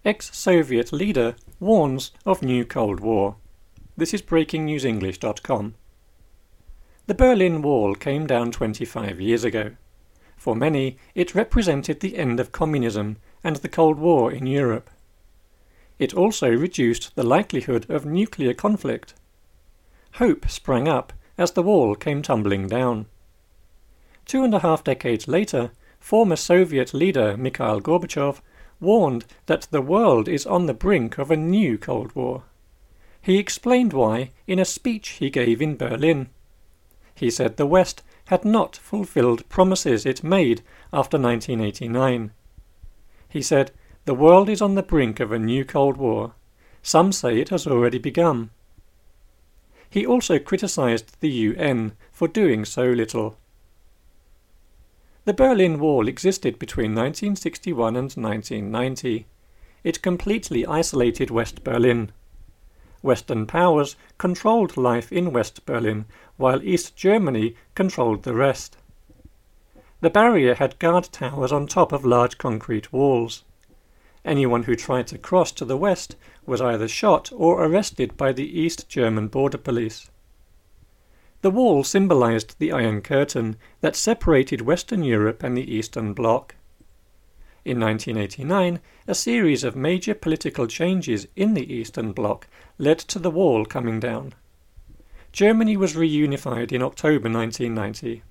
Ex-Soviet leader warns of new Cold War. This is BreakingNewsEnglish.com. The Berlin Wall came down 25 years ago. For many, it represented the end of communism and the Cold War in Europe. It also reduced the likelihood of nuclear conflict. Hope sprang up as the wall came tumbling down. 2.5 decades later, former Soviet leader Mikhail Gorbachev warned that the world is on the brink of a new Cold War. He explained why in a speech he gave in Berlin. He said the West had not fulfilled promises it made after 1989. He said, "The world is on the brink of a new Cold War. Some say it has already begun." He also criticized the UN for doing so little. The Berlin Wall existed between 1961 and 1990. It completely isolated West Berlin. Western powers controlled life in West Berlin, while East Germany controlled the rest. The barrier had guard towers on top of large concrete walls. Anyone who tried to cross to the west was either shot or arrested by the East German border police. The wall symbolized the Iron Curtain that separated Western Europe and the Eastern Bloc. In 1989, a series of major political changes in the Eastern Bloc led to the wall coming down. Germany was reunified in October 1990.